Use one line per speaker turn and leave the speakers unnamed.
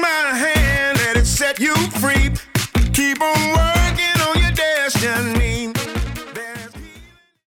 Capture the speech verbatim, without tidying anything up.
my hand, let it set you free. Keep on working.